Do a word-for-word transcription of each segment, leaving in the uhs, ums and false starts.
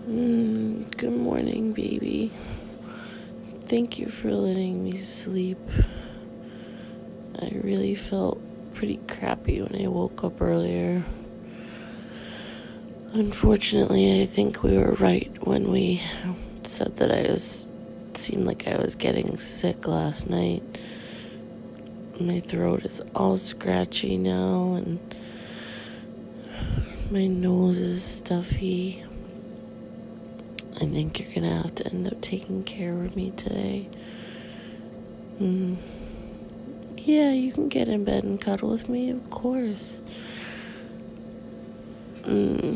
Mm, good morning, baby. Thank you for letting me sleep. I really felt pretty crappy when I woke up earlier. Unfortunately, I think we were right when we said that I was seemed like I was getting sick last night. My throat is all scratchy now, and my nose is stuffy. I think you're gonna have to end up taking care of me today. Mm. Yeah, you can get in bed and cuddle with me, of course. Mm.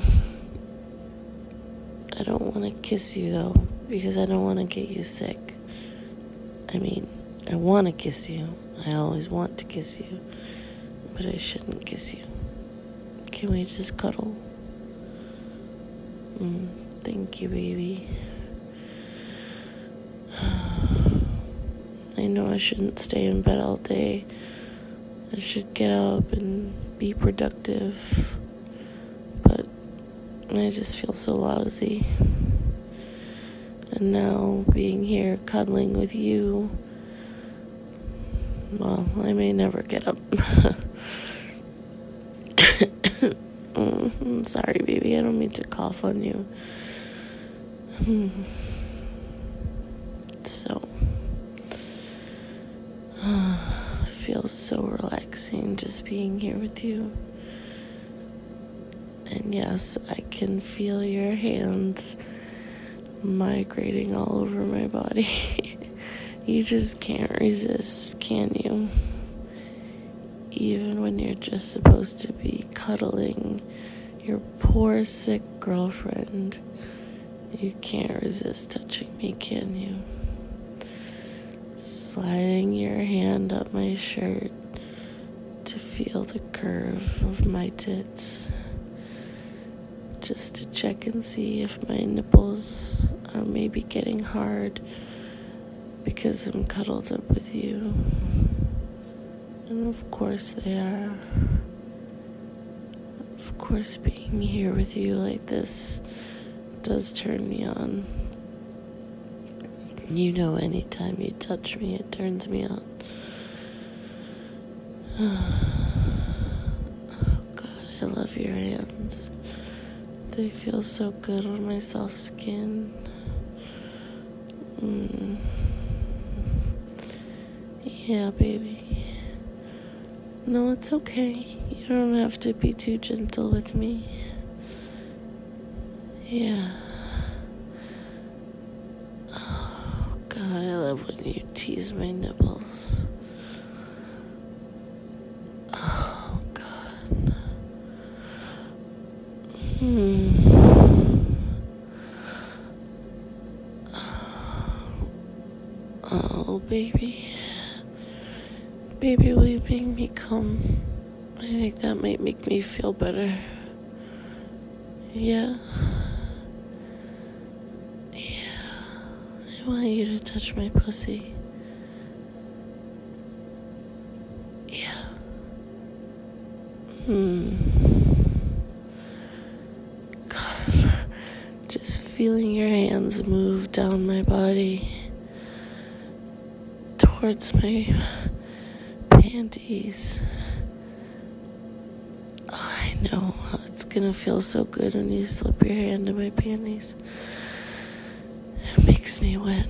I don't want to kiss you, though, because I don't want to get you sick. I mean, I want to kiss you. I always want to kiss you. But I shouldn't kiss you. Can we just cuddle? Mm. Thank you, baby. I know I shouldn't stay in bed all day. I should get up and be productive. But I just feel so lousy. And now, being here cuddling with you, well, I may never get up. I'm sorry, baby. I don't mean to cough on you. So, it feels so relaxing just being here with you. And yes, I can feel your hands migrating all over my body. You just can't resist, can you? Even when you're just supposed to be cuddling your poor sick girlfriend, you can't resist touching me, can you? Sliding your hand up my shirt to feel the curve of my tits, just to check and see if my nipples are maybe getting hard because I'm cuddled up with you. And of course they are. Of course, being here with you like this does turn me on. You know, anytime you touch me, it turns me on. Oh God, I love your hands. They feel so good on my soft skin. Mm. Yeah, baby. No, it's okay. You don't have to be too gentle with me. Yeah. Oh, God, I love when you tease my nipples. Oh, God. Hmm. Oh, baby. Baby, will you make me come? I think that might make me feel better. Yeah? Yeah. I want you to touch my pussy. Yeah. Hmm. God. Just feeling your hands move down my body towards my panties. Oh, I know. It's gonna feel so good when you slip your hand in my panties. It makes me wet.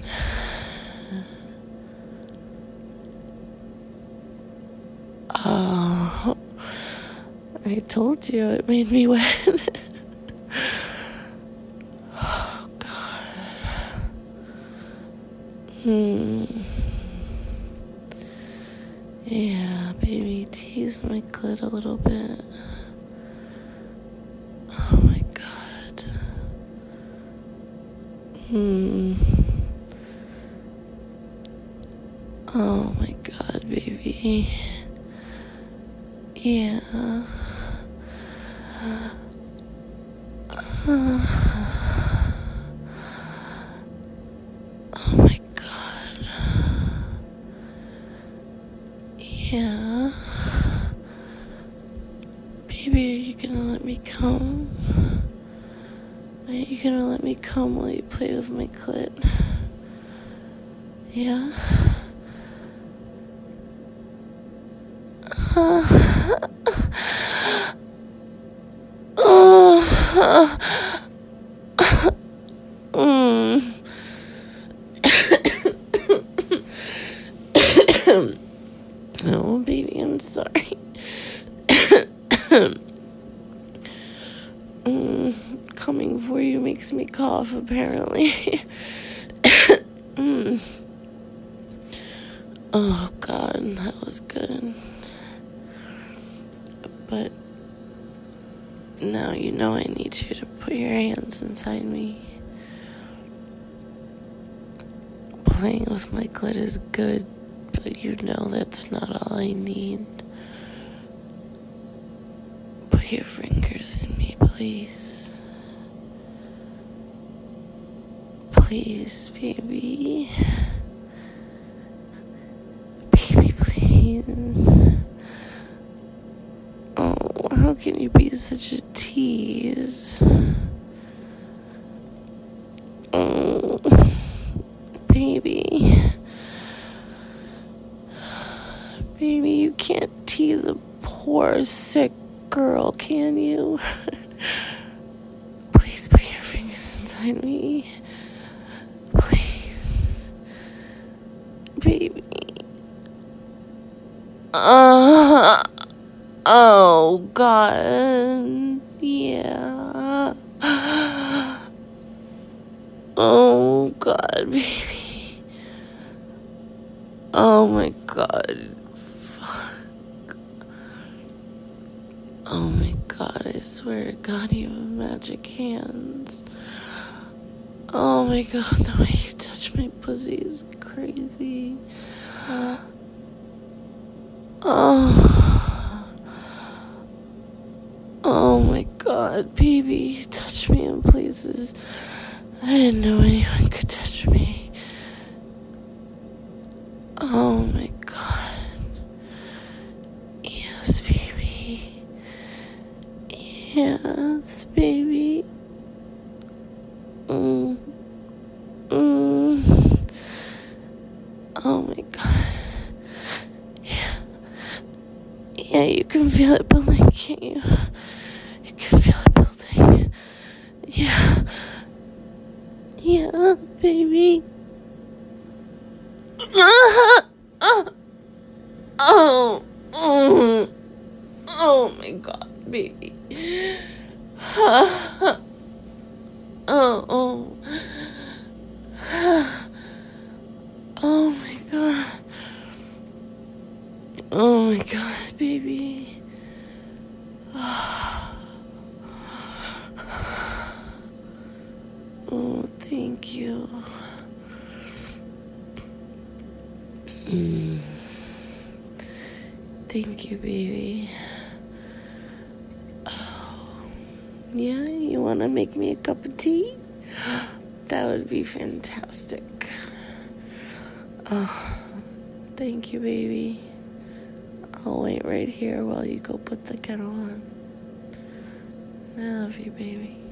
Oh, I told you it made me wet. Oh, God. Hmm. Yeah, baby, tease my clit a little bit. Oh my God. Hmm. Oh my God, baby. Yeah. Uh. Oh my God. Yeah. Baby, are you gonna let me come? Are you gonna let me come while you play with my clit? Yeah? Uh, uh, mm. Oh, baby, I'm sorry. mm, coming for you makes me cough, apparently. mm. Oh, God, that was good. But now you know I need you to put your hands inside me. Playing with my clit is good, but you know that's not all I need. Put your fingers in me, please. Please, baby. Baby, please. Oh, how can you be such a tease? Oh, baby. Baby, you can't tease a poor, sick girl, can you? Please put your fingers inside me. Please. Baby. Uh, oh, God. Yeah. Oh, God, baby. Oh, my God. Fuck. Oh, my God. I swear to God, you have magic hands. Oh, my God. The way you touch my pussy is crazy. Oh. Oh, my God. Baby, you touch me in places I didn't know anyone could touch me. Oh my God. Yes, baby. Yes, baby. Mm. Mm. Oh my God. Yeah. Yeah, you can feel it building, can't you? You can feel it building. Yeah. Yeah, baby. Uh, uh, oh, oh, oh my God, baby. oh, oh, oh my God. Oh my God, baby. Oh, thank you. Mm. Thank you, baby. Oh. Yeah, you want to make me a cup of tea? That would be fantastic. Oh, thank you, baby. I'll wait right here while you go put the kettle on. I love you, baby.